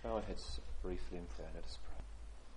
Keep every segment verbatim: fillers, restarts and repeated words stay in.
bow our heads briefly in prayer. Let us pray.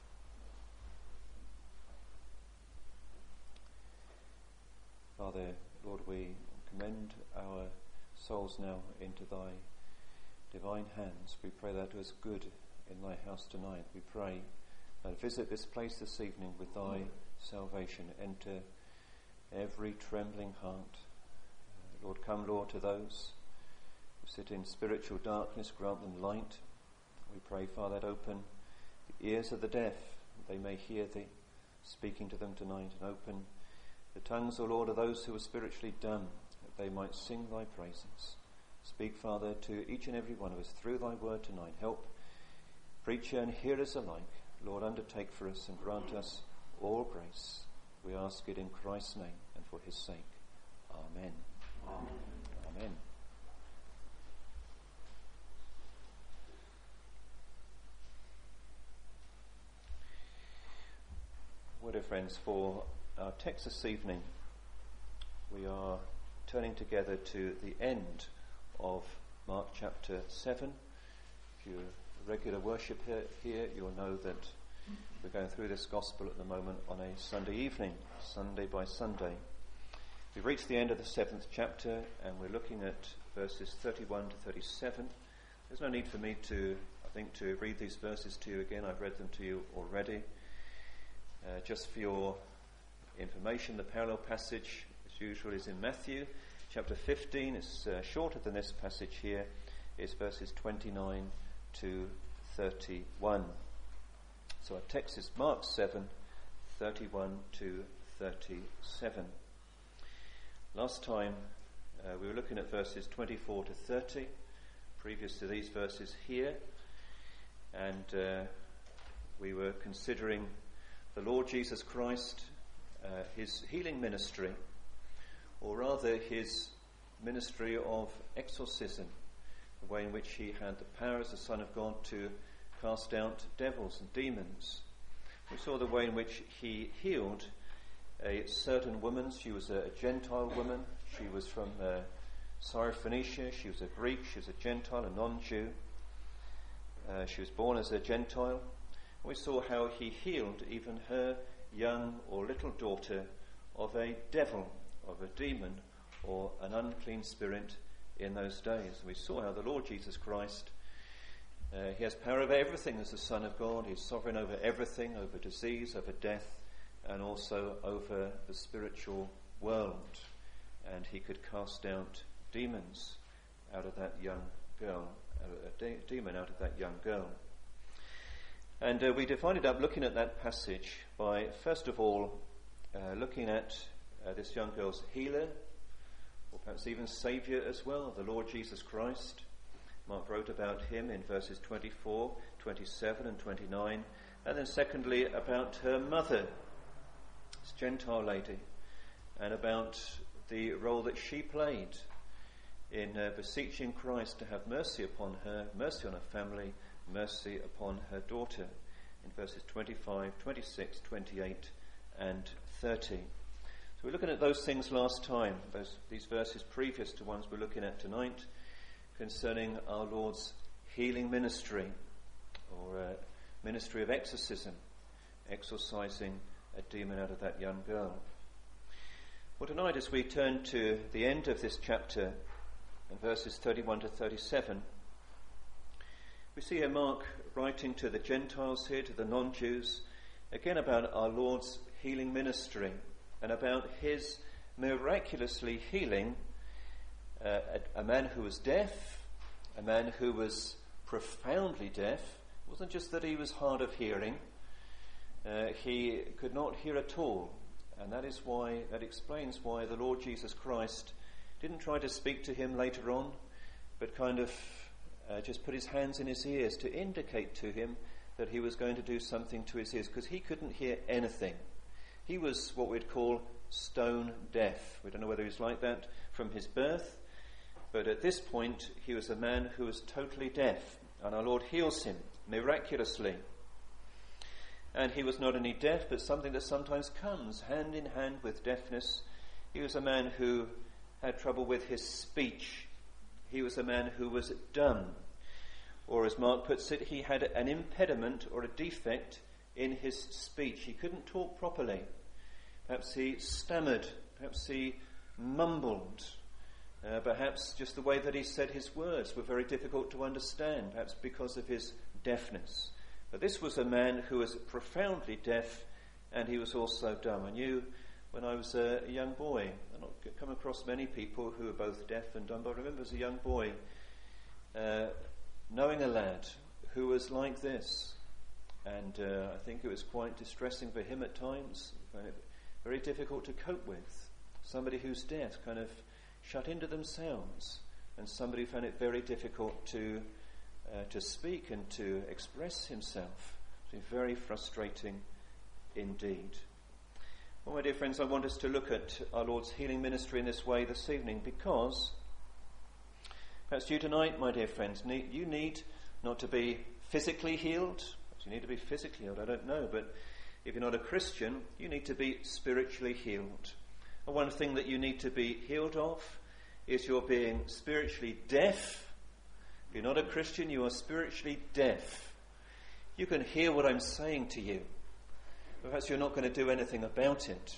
Father, Lord, we commend our souls now into thy divine hands. We pray that do us good in thy house tonight. We pray that visit this place this evening with thy salvation. Enter every trembling heart. Uh, Lord, come, Lord, to those who sit in spiritual darkness, grant them light. We pray, Father, that open the ears of the deaf, that they may hear thee speaking to them tonight, and open the tongues, O Lord, of those who are spiritually dumb, that they might sing thy praises. Speak, Father, to each and every one of us through thy word tonight. Help preacher and hearers alike. Lord, undertake for us and grant us all grace. We ask it in Christ's name and for his sake. Amen. Amen. Amen. Well, dear friends, for our text this evening, we are turning together to the end of Mark chapter seven. If you're a regular worship here, here, you'll know that we're going through this gospel at the moment on a Sunday evening, Sunday by Sunday. We've reached the end of the seventh chapter, and we're looking at verses thirty-one to thirty-seven. There's no need for me to, I think, to read these verses to you again. I've read them to you already. Uh, just for your information, the parallel passage, as usual, is in Matthew chapter fifteen. It's uh, shorter than this passage here. It's verses twenty-nine to thirty-one. So our text is Mark seven, thirty-one to thirty-seven. Last time uh, we were looking at verses twenty-four to thirty, previous to these verses here, and uh, we were considering the Lord Jesus Christ, uh, his healing ministry, or rather his ministry of exorcism, the way in which he had the power as the Son of God to cast out devils and demons. We saw the way in which he healed a certain woman. She was a, a Gentile woman. She was from uh, Syrophoenicia. She was a Greek. She was a Gentile, a non-Jew. Uh, she was born as a Gentile. We saw how he healed even her young or little daughter of a devil, of a demon, or an unclean spirit in those days. We saw how the Lord Jesus Christ, uh, he has power over everything as the Son of God. He's sovereign over everything, over disease, over death, and also over the spiritual world. And he could cast out demons out of that young girl, a de- demon out of that young girl. And uh, we divided up looking at that passage by, first of all, uh, looking at uh, this young girl's healer, or perhaps even Saviour as well, the Lord Jesus Christ. Mark wrote about him in verses twenty-four, twenty-seven and twenty-nine. And then secondly, about her mother, this Gentile lady, and about the role that she played in uh, beseeching Christ to have mercy upon her, mercy on her family, mercy upon her daughter, in verses twenty-five, twenty-six, twenty-eight and thirty. So we're looking at those things last time, those, these verses previous to ones we're looking at tonight, concerning our Lord's healing ministry, or uh, ministry of exorcism, exorcising a demon out of that young girl. Well, tonight as we turn to the end of this chapter, in verses thirty-one to thirty-seven, we see here Mark writing to the Gentiles here, to the non-Jews, again about our Lord's healing ministry and about his miraculously healing uh, a, a man who was deaf, a man who was profoundly deaf. It wasn't just that he was hard of hearing, uh, he could not hear at all. And that is why, that explains why the Lord Jesus Christ didn't try to speak to him later on, but kind of Uh, just put his hands in his ears to indicate to him that he was going to do something to his ears, because he couldn't hear anything. He was what we'd call stone deaf. We don't know whether he's like that from his birth, but at this point he was a man who was totally deaf, and our Lord heals him miraculously. And he was not only deaf, but something that sometimes comes hand in hand with deafness. He was a man who had trouble with his speech. He was a man who was dumb. Or as Mark puts it, he had an impediment or a defect in his speech. He couldn't talk properly. Perhaps he stammered. Perhaps he mumbled. Uh, perhaps just the way that he said his words were very difficult to understand, perhaps because of his deafness. But this was a man who was profoundly deaf, and he was also dumb. I knew when I was a young boy, I've not come across many people who are both deaf and dumb, but I remember as a young boy uh, knowing a lad who was like this. And uh, I think it was quite distressing for him at times, very difficult to cope with. Somebody who's deaf, kind of shut into themselves, and somebody found it very difficult to uh, to speak and to express himself. It's very frustrating indeed. Well, my dear friends, I want us to look at our Lord's healing ministry in this way this evening, because perhaps you tonight, my dear friends, need, you need not to be physically healed. You need to be physically healed, I don't know, but if you're not a Christian, you need to be spiritually healed. And one thing that you need to be healed of is you're being spiritually deaf. If you're not a Christian, you are spiritually deaf. You can hear what I'm saying to you, but perhaps you're not going to do anything about it.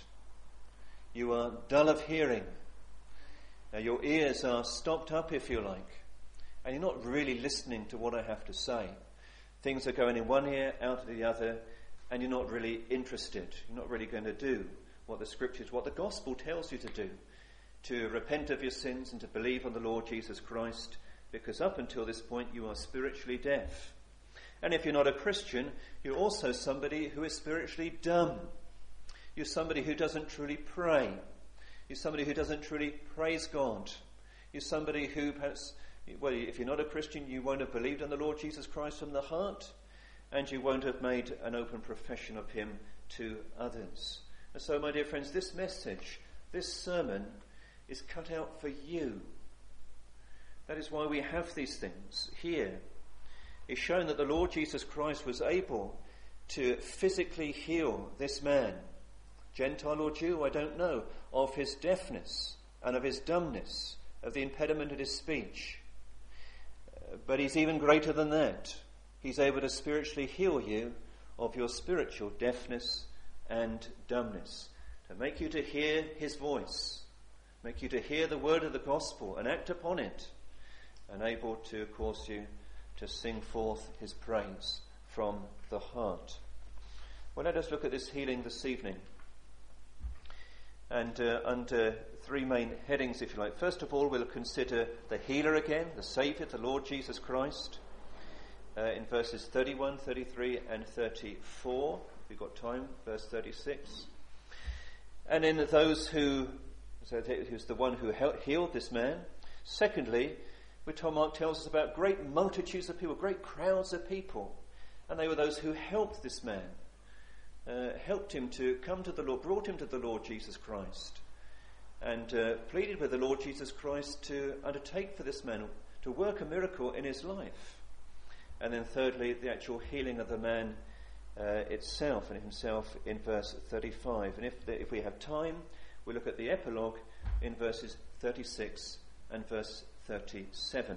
You are dull of hearing. Now, your ears are stopped up, if you like, and you're not really listening to what I have to say. Things are going in one ear, out of the other, and you're not really interested. You're not really going to do what the Scriptures, what the Gospel tells you to do, to repent of your sins and to believe on the Lord Jesus Christ, because up until this point you are spiritually deaf. And if you're not a Christian, you're also somebody who is spiritually dumb. You're somebody who doesn't truly pray. You're somebody who doesn't truly praise God. You're somebody who perhaps, well, if you're not a Christian, you won't have believed on the Lord Jesus Christ from the heart, and you won't have made an open profession of him to others. And so, my dear friends, this message, this sermon, is cut out for you. That is why we have these things here. It's shown that the Lord Jesus Christ was able to physically heal this man, Gentile or Jew, I don't know, of his deafness and of his dumbness, of the impediment of his speech. But he's even greater than that. He's able to spiritually heal you of your spiritual deafness and dumbness, to make you to hear his voice, make you to hear the word of the gospel and act upon it, and able to cause you to sing forth his praise from the heart. Well, let us look at this healing this evening. And uh, under three main headings, if you like. First of all, we'll consider the healer again, the Saviour, the Lord Jesus Christ, uh, in verses thirty-one, thirty-three and thirty-four. If we've got time, verse thirty-six. And in those who, so who's the one who healed this man. Secondly, which Mark tells us about great multitudes of people, great crowds of people. And they were those who helped this man, uh, helped him to come to the Lord, brought him to the Lord Jesus Christ, and uh, pleaded with the Lord Jesus Christ to undertake for this man, to work a miracle in his life. And then thirdly, the actual healing of the man uh, itself and himself in verse thirty-five. And if, the, if we have time, we'll look at the epilogue in verses thirty-six and verse thirty-seven.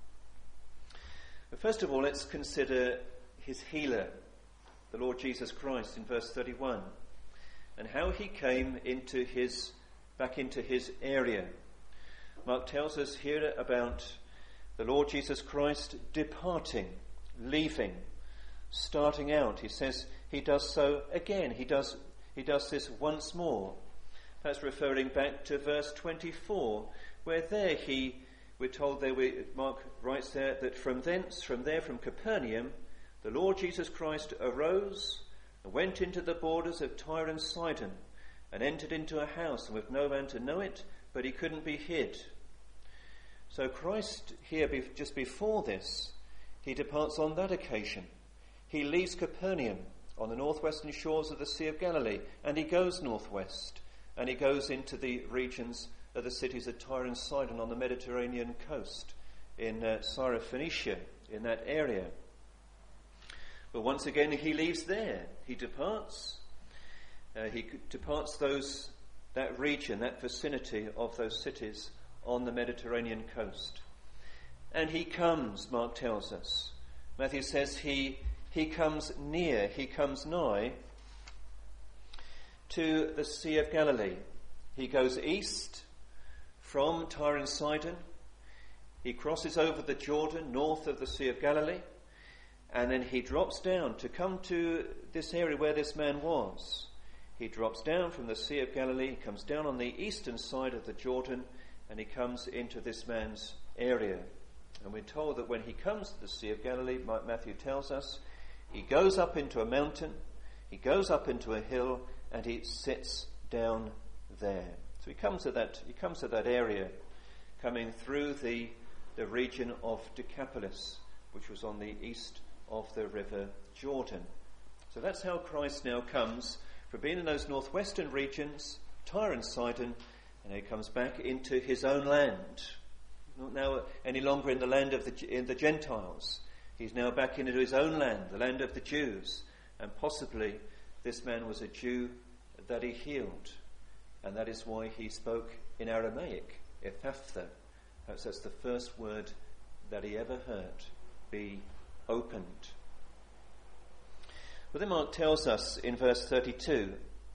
But first of all, let's consider his healer, the Lord Jesus Christ, in verse thirty-one, and how he came into his back into his area. Mark tells us here about the Lord Jesus Christ departing, leaving, starting out. He says he does so again. He does he does this once more. That's referring back to verse twenty-four, where there he, we're told there, we, Mark writes there, that from thence, from there, from Capernaum, the Lord Jesus Christ arose and went into the borders of Tyre and Sidon, and entered into a house, and with no man to know it, but he couldn't be hid. So Christ here, just before this, he departs on that occasion. He leaves Capernaum on the northwestern shores of the Sea of Galilee, and he goes northwest, and he goes into the regions of the cities of Tyre and Sidon on the Mediterranean coast, in uh, Syrophoenicia, in that area. But once again, he leaves there. He departs. Uh, he departs those that region, that vicinity of those cities on the Mediterranean coast. And he comes, Mark tells us, Matthew says he, he comes near, he comes nigh to the Sea of Galilee. He goes east from Tyre and Sidon. He crosses over the Jordan north of the Sea of Galilee. And then he drops down to come to this area where this man was. He drops down from the Sea of Galilee, he comes down on the eastern side of the Jordan, and he comes into this man's area. And we're told that when he comes to the Sea of Galilee, Matthew tells us, he goes up into a mountain, he goes up into a hill, and he sits down there. So he comes to that, he comes to that area, coming through the, the region of Decapolis, which was on the east of the river Jordan. So that's how Christ now comes from being in those northwestern regions, Tyre and Sidon, and he comes back into his own land. Not now any longer in the land of the in the Gentiles. He's now back into his own land, the land of the Jews. And possibly this man was a Jew that he healed. And that is why he spoke in Aramaic, Ephphatha. Perhaps that's the first word that he ever heard, be opened. Well, then Mark tells us in verse thirty-two,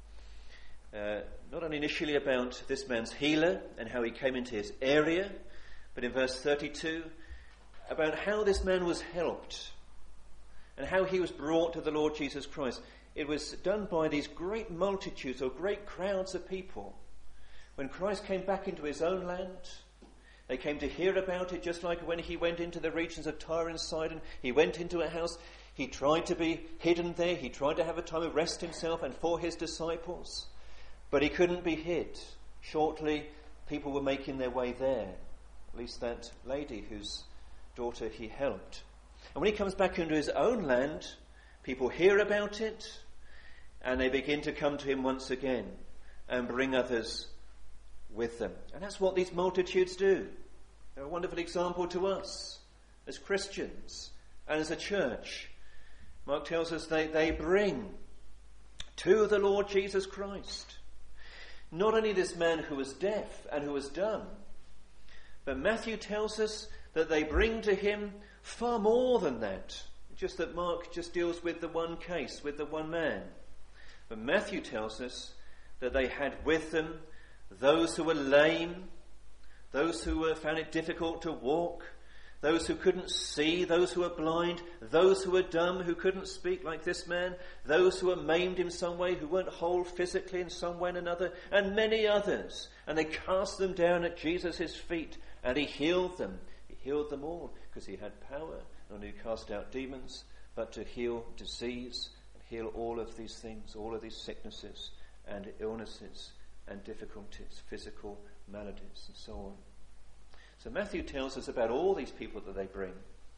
uh, not only initially about this man's healer and how he came into his area, but in verse thirty-two, about how this man was helped and how he was brought to the Lord Jesus Christ. It was done by these great multitudes or great crowds of people. When Christ came back into his own land, they came to hear about it, just like when he went into the regions of Tyre and Sidon. He went into a house. He tried to be hidden there. He tried to have a time of rest himself and for his disciples. But he couldn't be hid. Shortly, people were making their way there. At least that lady whose daughter he helped. And when he comes back into his own land, people hear about it and they begin to come to him once again and bring others with them. And that's what these multitudes do. They're a wonderful example to us as Christians and as a church. Mark tells us they, they bring to the Lord Jesus Christ not only this man who was deaf and who was dumb, but Matthew tells us that they bring to him far more than that. Just that Mark just deals with the one case, with the one man. But Matthew tells us that they had with them those who were lame, those who were, found it difficult to walk, those who couldn't see, those who were blind, those who were dumb, who couldn't speak like this man, those who were maimed in some way, who weren't whole physically in some way or another, and many others. And they cast them down at Jesus' feet, and he healed them. He healed them all, because he had power not only to cast out demons, but to heal disease, and heal all of these things, all of these sicknesses and illnesses and difficulties, physical maladies, and so on. So Matthew tells us about all these people that they bring.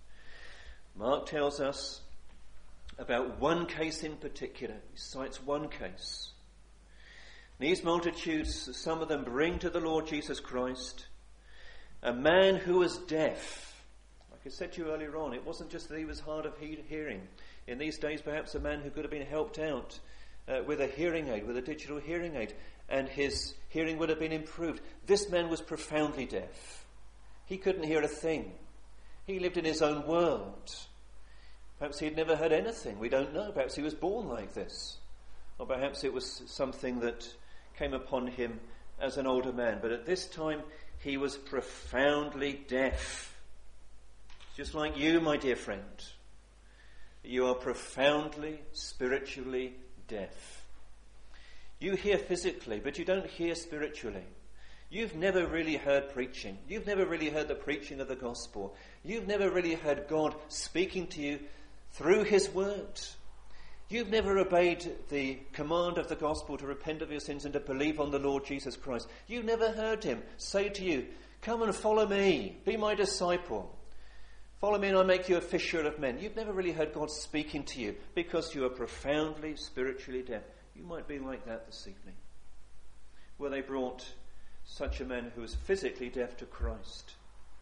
Mark tells us about one case in particular. He cites one case. These multitudes, some of them bring to the Lord Jesus Christ a man who was deaf. Like I said to you earlier on, it wasn't just that he was hard of he- hearing. In these days, perhaps a man who could have been helped out uh, with a hearing aid, with a digital hearing aid, and his hearing would have been improved. This man was profoundly deaf. He couldn't hear a thing. He lived in his own world. Perhaps he'd never heard anything. We don't know. Perhaps he was born like this. Or perhaps it was something that came upon him as an older man. But at this time, he was profoundly deaf. Just like you, my dear friend. You are profoundly, spiritually deaf. You hear physically, but you don't hear spiritually. You've never really heard preaching. You've never really heard the preaching of the gospel. You've never really heard God speaking to you through his word. You've never obeyed the command of the gospel to repent of your sins and to believe on the Lord Jesus Christ. You've never heard him say to you, come and follow me, be my disciple. Follow me and I'll make you a fisher of men. You've never really heard God speaking to you because you are profoundly spiritually deaf. You might be like that this evening. Where they brought such a man who was physically deaf to Christ.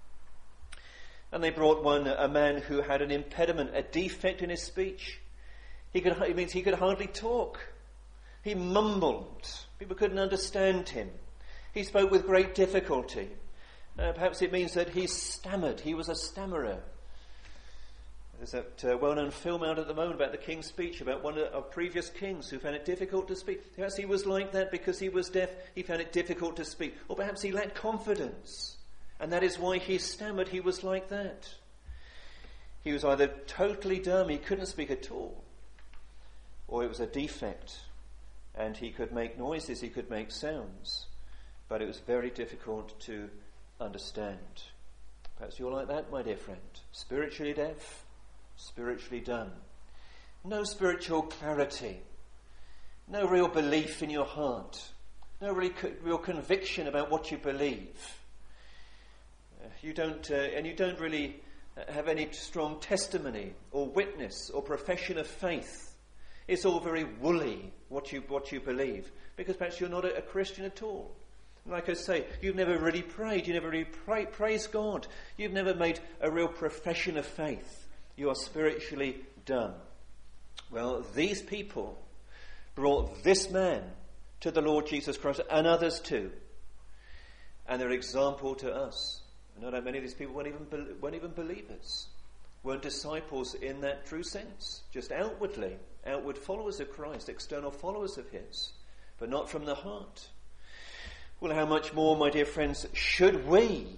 And they brought one, a man who had an impediment, a defect in his speech. He could, it means he could hardly talk. He mumbled. People couldn't understand him. He spoke with great difficulty. Uh, perhaps it means that he stammered. He was a stammerer. There's that uh, well-known film out at the moment about the King's Speech, about one of our previous kings who found it difficult to speak. Perhaps he was like that because he was deaf. He found it difficult to speak. Or perhaps he lacked confidence. And that is why he stammered. He was like that. He was either totally dumb, he couldn't speak at all, or it was a defect, and he could make noises, he could make sounds, but it was very difficult to understand. Perhaps you're like that, my dear friend. Spiritually deaf, spiritually dumb. No spiritual clarity. No real belief in your heart. No really co- real conviction about what you believe. Uh, you don't, uh, and you don't really have any strong testimony or witness or profession of faith. It's all very woolly, what you what you believe, because perhaps you're not a, a Christian at all. Like I say, you've never really prayed, you never really pray, praised God, you've never made a real profession of faith. You are spiritually dumb. Well, these people brought this man to the Lord Jesus Christ, and others too, and they're an example to us. I know that many of these people weren't even, weren't even believers, weren't disciples in that true sense, just outwardly, outward followers of Christ, external followers of his, but not from the heart. Well, how much more, my dear friends, should we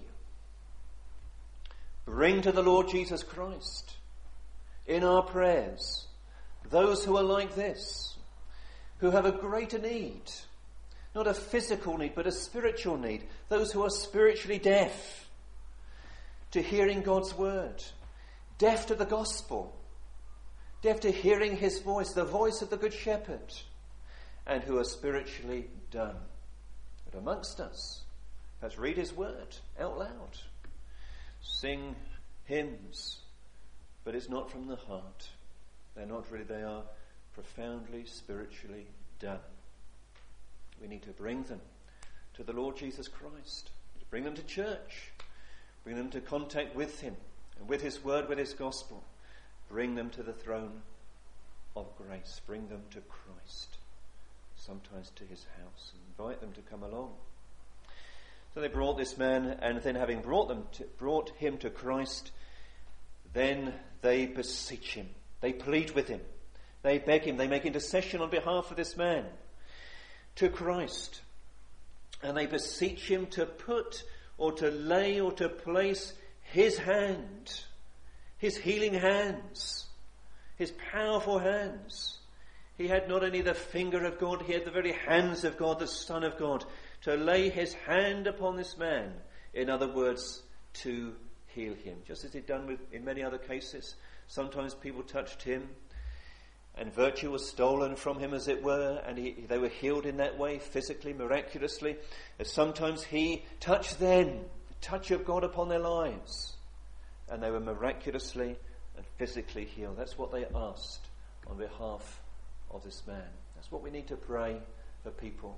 bring to the Lord Jesus Christ in our prayers those who are like this, who have a greater need, not a physical need, but a spiritual need, those who are spiritually deaf to hearing God's word, deaf to the gospel, deaf to hearing his voice, the voice of the Good Shepherd, and who are spiritually dumb. But amongst us, let's read his word out loud, sing hymns, but it's not from the heart. They're not really, they are profoundly spiritually dumb. We need to bring them to the Lord Jesus Christ, to bring them to church, bring them to contact with him, and with his word, with his gospel. Bring them to the throne of grace. Bring them to Christ, sometimes to his house, and invite them to come along. So they brought this man, and then having brought them to, brought him to Christ, then they beseech him. They plead with him. They beg him. They make intercession on behalf of this man to Christ. And they beseech him to put or to lay or to place his hand, his healing hands, his powerful hands. He had not only the finger of God, he had the very hands of God, the Son of God, to lay his hand upon this man. In other words, to heal him. Just as he'd done with, in many other cases. Sometimes people touched him and virtue was stolen from him, as it were, and he, they were healed in that way, physically, miraculously. And sometimes he touched them, the touch of God upon their lives, and they were miraculously and physically healed. That's what they asked on behalf of this man. That's what we need to pray for people,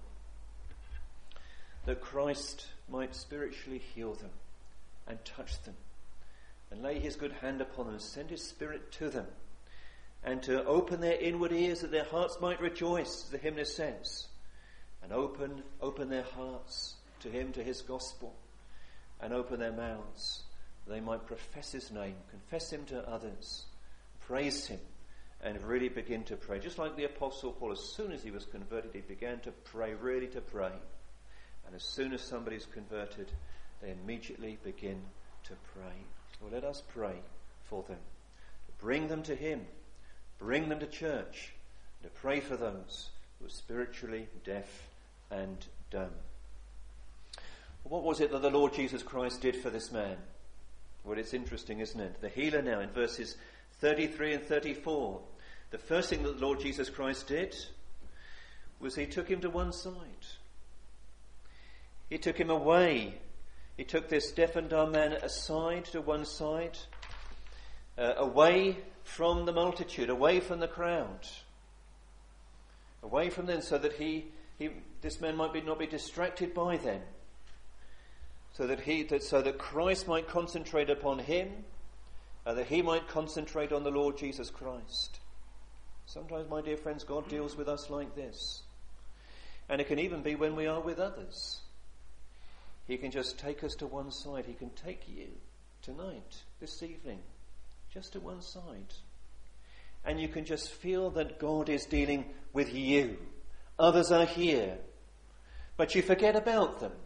that Christ might spiritually heal them and touch them and lay his good hand upon them and send his Spirit to them, and to open their inward ears that their hearts might rejoice, as the hymnist says, and open open their hearts to him, to his gospel, and open their mouths that they might profess his name, confess him to others, praise him, and really begin to pray. Just like the Apostle Paul, as soon as he was converted, he began to pray, really to pray. And as soon as somebody's converted, they immediately begin to pray. Well, let us pray for them, to bring them to him, bring them to church, to pray for those who are spiritually deaf and dumb. Well, what was it that the Lord Jesus Christ did for this man? Well, it's interesting, isn't it? The healer now in verses thirty-three and thirty-four. The first thing that the Lord Jesus Christ did was he took him to one side. He took him away. He took this deaf and dumb man aside to one side, uh, away from the multitude, away from the crowd, away from them, so that he, he this man might be, not be distracted by them, so that he, that, so that Christ might concentrate upon him, uh, that he might concentrate on the Lord Jesus Christ. Sometimes, my dear friends, God deals with us like this, and it can even be when we are with others. He can just take us to one side. He can take you tonight, this evening, just to one side. And you can just feel that God is dealing with you. Others are here, but you forget about them.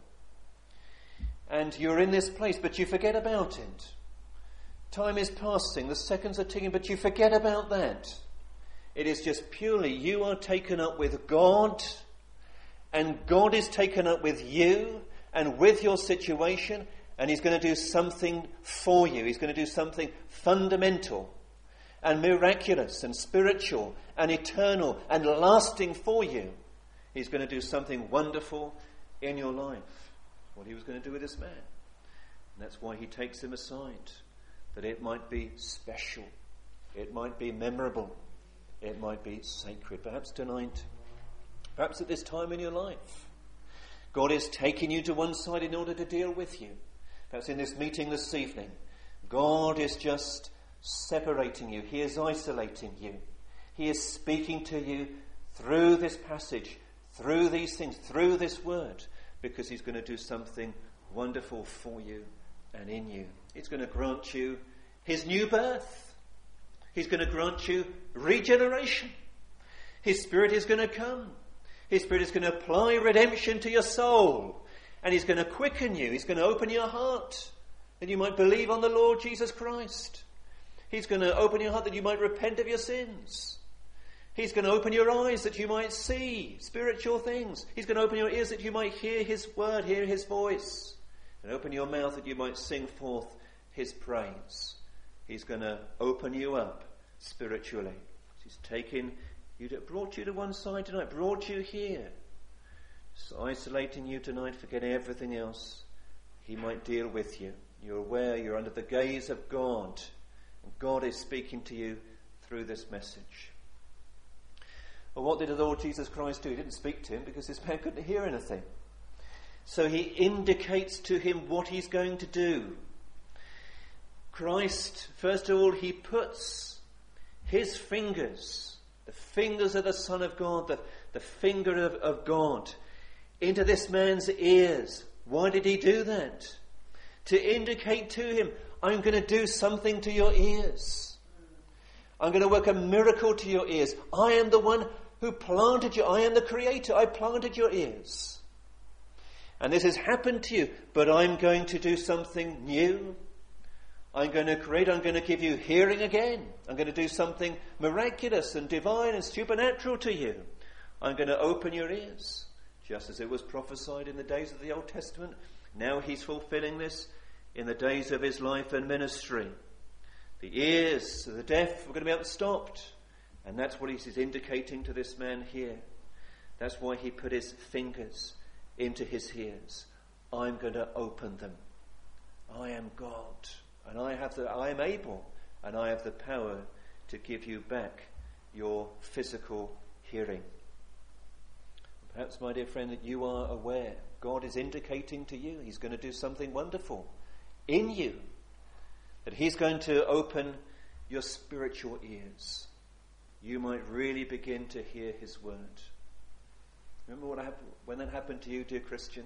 And you're in this place, but you forget about it. Time is passing, the seconds are ticking, but you forget about that. It is just purely you are taken up with God, and God is taken up with you and with your situation, and he's going to do something for you. He's going to do something fundamental and miraculous and spiritual and eternal and lasting for you. He's going to do something wonderful in your life. That's what he was going to do with this man. And that's why he takes him aside, that it might be special, it might be memorable, it might be sacred. Perhaps tonight, perhaps at this time in your life, God is taking you to one side in order to deal with you. Perhaps in this meeting this evening, God is just separating you. He is isolating you. He is speaking to you through this passage, through these things, through this word, because he's going to do something wonderful for you and in you. He's going to grant you his new birth. He's going to grant you regeneration. His Spirit is going to come. His Spirit is going to apply redemption to your soul. And he's going to quicken you. He's going to open your heart that you might believe on the Lord Jesus Christ. He's going to open your heart that you might repent of your sins. He's going to open your eyes that you might see spiritual things. He's going to open your ears that you might hear his word, hear his voice. And open your mouth that you might sing forth his praise. He's going to open you up spiritually. He's taken you to, brought you to one side tonight, brought you here. Just isolating you tonight, forgetting everything else. He might deal with you. You're aware you're under the gaze of God. And God is speaking to you through this message. Well, what did the Lord Jesus Christ do? He didn't speak to him because this man couldn't hear anything. So he indicates to him what he's going to do. Christ, first of all, he puts his fingers, the fingers of the Son of God, the, the finger of, of God, into this man's ears. Why did he do that? To indicate to him, I'm going to do something to your ears. I'm going to work a miracle to your ears. I am the one who planted you. I am the Creator. I planted your ears. And this has happened to you, but I'm going to do something new. I'm going to create, I'm going to give you hearing again. I'm going to do something miraculous and divine and supernatural to you. I'm going to open your ears. Just as it was prophesied in the days of the Old Testament, now he's fulfilling this in the days of his life and ministry. The ears of the deaf are going to be unstopped. And that's what he's indicating to this man here. That's why he put his fingers into his ears. I'm going to open them. I am God. And I have the, I am able. And I have the power to give you back your physical hearing. Perhaps, my dear friend, that you are aware. God is indicating to you he's going to do something wonderful in you. That he's going to open your spiritual ears. You might really begin to hear his word. Remember what happened when that happened to you, dear Christian?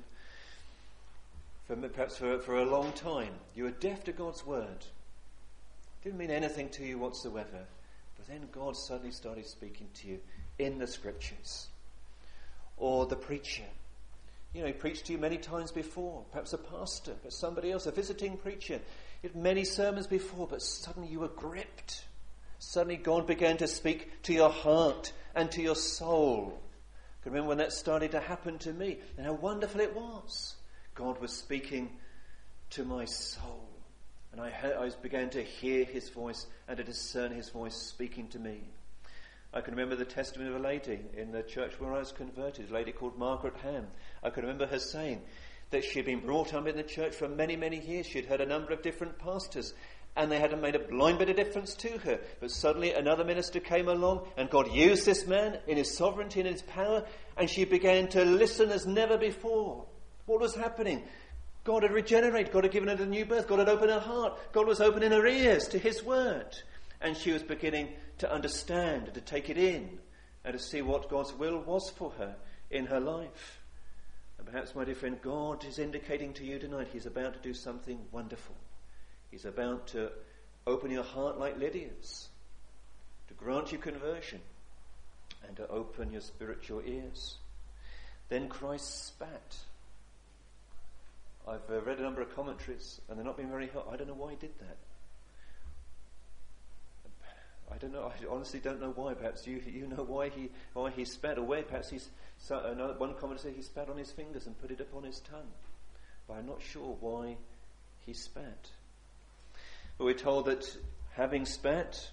For, perhaps for, for a long time, you were deaf to God's word. Didn't mean anything to you whatsoever. But then God suddenly started speaking to you in the scriptures. Or the preacher. You know, he preached to you many times before. Perhaps a pastor, but somebody else, a visiting preacher. He had many sermons before, but suddenly you were gripped. Suddenly God began to speak to your heart and to your soul. I can remember when that started to happen to me and how wonderful it was. God was speaking to my soul. And I, heard, I began to hear his voice and to discern his voice speaking to me. I can remember the testimony of a lady in the church where I was converted, a lady called Margaret Ham. I can remember her saying that she had been brought up in the church for many, many years. She had heard a number of different pastors, and they hadn't made a blind bit of difference to her. But suddenly another minister came along, and God used this man in his sovereignty and his power, and she began to listen as never before. What was happening? God had regenerated. God had given her a new birth. God had opened her heart. God was opening her ears to his word. And she was beginning to understand and to take it in and to see what God's will was for her in her life. And perhaps, my dear friend, God is indicating to you tonight he's about to do something wonderful. He's about to open your heart like Lydia's, to grant you conversion, and to open your spiritual ears. Then Christ spat. I've uh, read a number of commentaries, and they're not being very helpful. I don't know why he did that. I don't know. I honestly don't know why. Perhaps you you know why he why he spat, or where perhaps he's. So, another, one commentator said he spat on his fingers and put it upon his tongue, but I'm not sure why he spat. But we're told that having spat,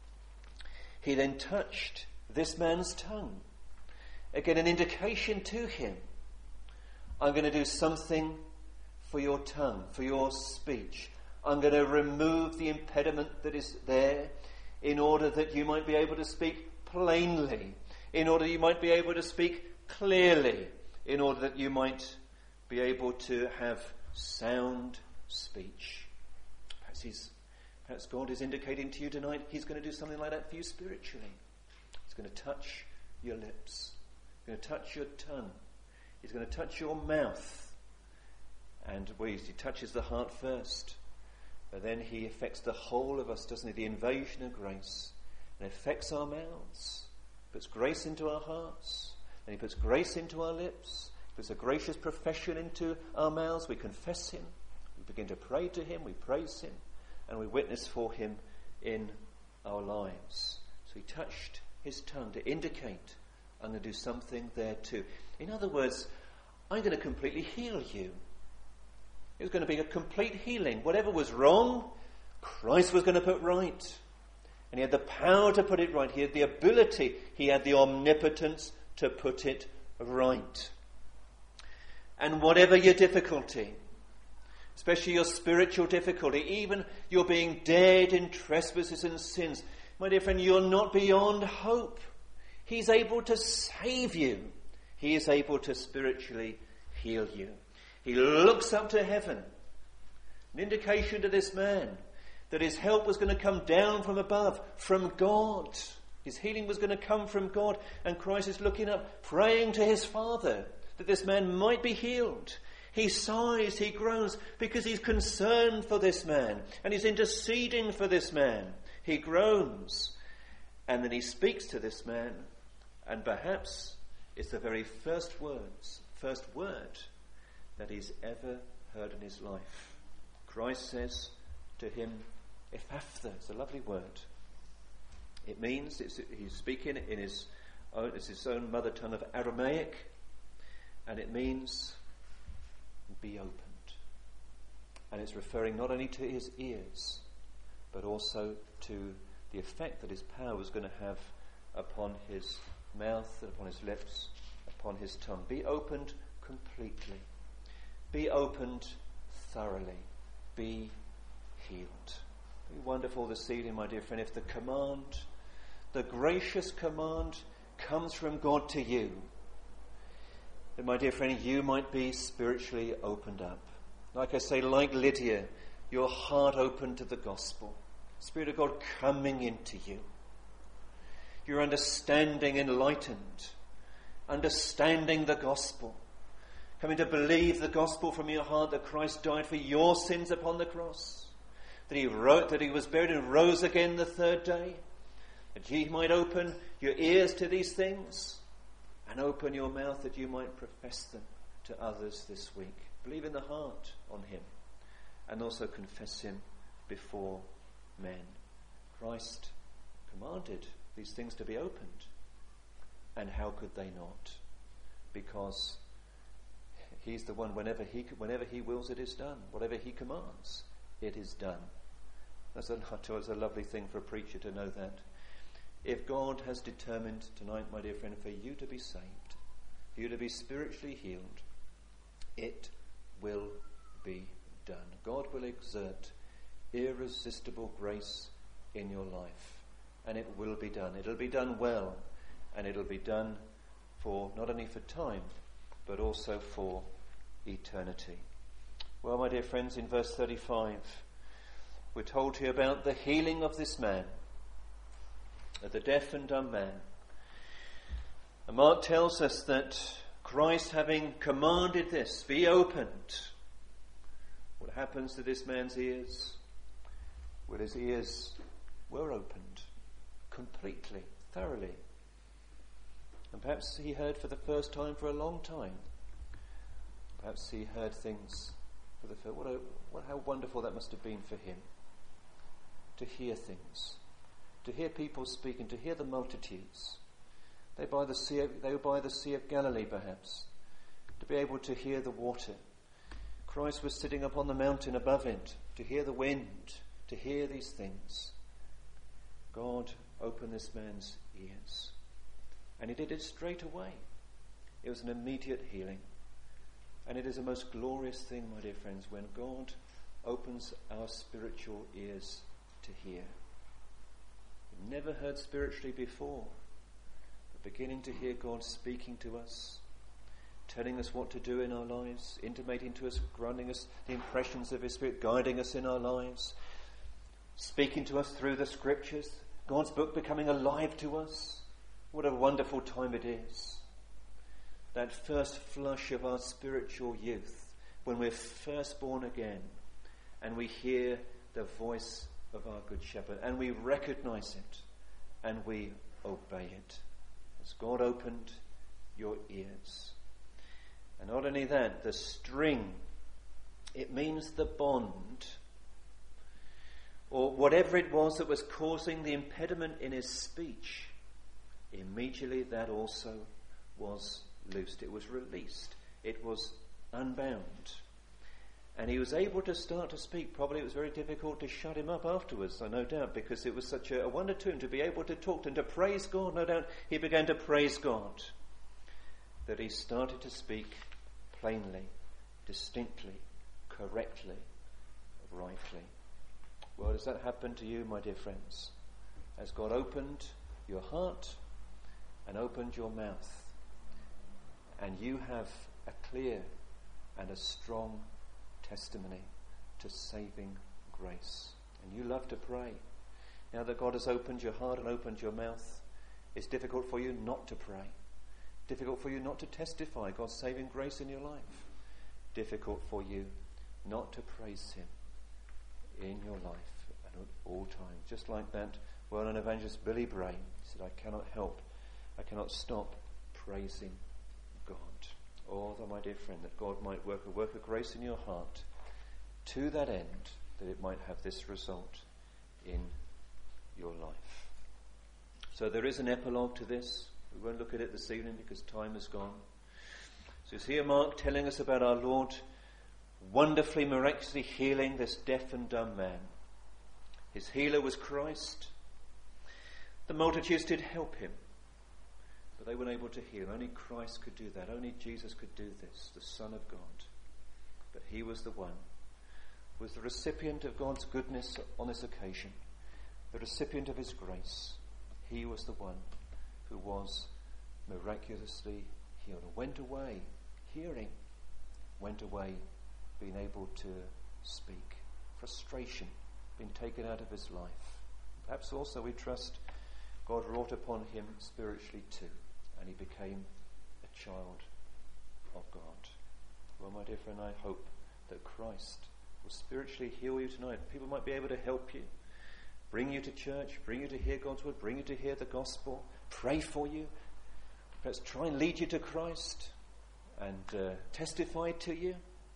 he then touched this man's tongue. Again, an indication to him. I'm going to do something for your tongue, for your speech. I'm going to remove the impediment that is there in order that you might be able to speak plainly, in order you might be able to speak clearly, in order that you might be able to have sound speech. Perhaps he's, perhaps God is indicating to you tonight he's going to do something like that for you spiritually. He's going to touch your lips. He's going to touch your tongue. He's going to touch your mouth. And well, he touches the heart first. But then he affects the whole of us, doesn't he? The invasion of grace. And affects our mouths. Puts grace into our hearts. And he puts grace into our lips. He puts a gracious profession into our mouths. We confess him. We begin to pray to him. We praise him. And we witness for him in our lives. So he touched his tongue to indicate, I'm going to do something there too. In other words, I'm going to completely heal you. It was going to be a complete healing. Whatever was wrong, Christ was going to put right. And he had the power to put it right. He had the ability, he had the omnipotence to put it right. And whatever your difficulty, especially your spiritual difficulty, even you're being dead in trespasses and sins, my dear friend, you're not beyond hope. He's able to save you. He is able to spiritually heal you. He looks up to heaven. An indication to this man that his help was going to come down from above, from God. His healing was going to come from God. And Christ is looking up, praying to his Father that this man might be healed. He sighs, he groans, because he's concerned for this man. And he's interceding for this man. He groans. And then he speaks to this man. And perhaps it's the very first words, first word that he's ever heard in his life. Christ says to him, Ephphatha. It's a lovely word. It means, it's, he's speaking in his own, it's his own mother tongue of Aramaic, and it means be opened. And it's referring not only to his ears, but also to the effect that his power was going to have upon his mouth, upon his lips, upon his tongue. Be opened completely. Be opened thoroughly. Be healed. Be wonderful this evening, my dear friend, if the command, the gracious command, comes from God to you, then, my dear friend, you might be spiritually opened up. Like I say, like Lydia, your heart open to the gospel. Spirit of God coming into you. Your understanding enlightened. Understanding the gospel. Coming to believe the gospel from your heart that Christ died for your sins upon the cross. That he wrote, that he was buried and rose again the third day. That ye might open your ears to these things. And open your mouth that you might profess them to others this week. Believe in the heart on him. And also confess him before men. Christ commanded these things to be opened. And how could they not? Because he's the one, whenever he whenever he wills, it is done. Whatever he commands, it is done. That's a, that's a lovely thing for a preacher to know that. If God has determined tonight, my dear friend, for you to be saved, for you to be spiritually healed, it will be done. God will exert irresistible grace in your life, and it will be done. It'll be done well, and it'll be done for not only for time, but also for eternity. Well, my dear friends, in verse thirty-five, we're told here about the healing of this man, of the deaf and dumb man. And Mark tells us that Christ, having commanded this, be opened, what happens to this man's ears? Well, his ears were opened completely, thoroughly. And perhaps he heard for the first time for a long time. Perhaps he heard things for the first. What, a, what how wonderful that must have been for him to hear things, to hear people speak, and to hear the multitudes. They by the sea. Of, they were by the Sea of Galilee, perhaps, to be able to hear the water. Christ was sitting upon the mountain above it, to hear the wind, to hear these things. God opened this man's ears. And he did it straight away. It was an immediate healing. And it is a most glorious thing, my dear friends, when God opens our spiritual ears to hear. We've never heard spiritually before, but beginning to hear God speaking to us, telling us what to do in our lives, intimating to us, granting us the impressions of his Spirit, guiding us in our lives, speaking to us through the scriptures, God's book becoming alive to us. What a wonderful time it is. That first flush of our spiritual youth, when we're first born again, and we hear the voice of our Good Shepherd, and we recognize it, and we obey it. As God opened your ears. And not only that, the string, it means the bond, or whatever it was that was causing the impediment in his speech. Immediately that also was loosed. It was released. It was unbound. And he was able to start to speak. Probably it was very difficult to shut him up afterwards, I no doubt, because it was such a, a wonder to him to be able to talk and to praise God. No doubt he began to praise God. That he started to speak plainly, distinctly, correctly, rightly. Well, does that happen to you, my dear friends? Has God opened your heart and opened your mouth, and you have a clear and a strong testimony to saving grace, and you love to pray. Now that God has opened your heart and opened your mouth, it's difficult for you not to pray, difficult for you not to testify God's saving grace in your life, difficult for you not to praise him in your life at all times. Just like that well-known evangelist Billy Brain said, I cannot help, I cannot stop praising God. Oh, my dear friend, that God might work a work of grace in your heart to that end, that it might have this result in your life. So there is an epilogue to this. We won't look at it this evening because time has gone. So it's here Mark telling us about our Lord wonderfully, miraculously healing this deaf and dumb man. His healer was Christ. The multitudes did help him, but they weren't able to heal. Only Christ could do that. Only Jesus could do this, the Son of God. But he was the one, was the recipient of God's goodness on this occasion, the recipient of his grace. He was the one who was miraculously healed, and went away hearing, went away being able to speak. Frustration being taken out of his life. Perhaps also we trust God wrought upon him spiritually too, and he became a child of God. Well, my dear friend, I hope that Christ will spiritually heal you tonight. People might be able to help you, bring you to church, bring you to hear God's word, bring you to hear the gospel, pray for you, perhaps try and lead you to Christ and uh, testify to you.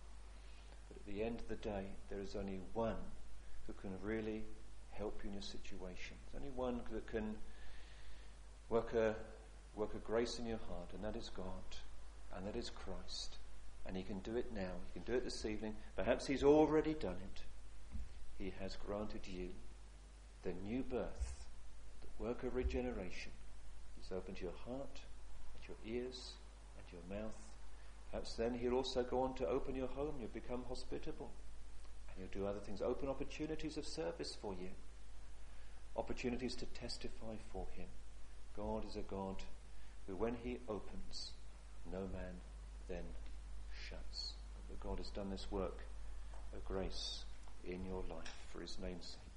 But at the end of the day, there is only one who can really help you in your situation. There's only one that can work a, work a grace in your heart, and that is God, and that is Christ. And he can do it now. He can do it this evening. Perhaps he's already done it. He has granted you the new birth, the work of regeneration. He's opened your heart, and your ears, and your mouth. Perhaps then he'll also go on to open your home. You'll become hospitable. And he'll do other things. Open opportunities of service for you. Opportunities to testify for him. God is a God who, when he opens, no man then shuts. But God has done this work of grace in your life for his name's sake.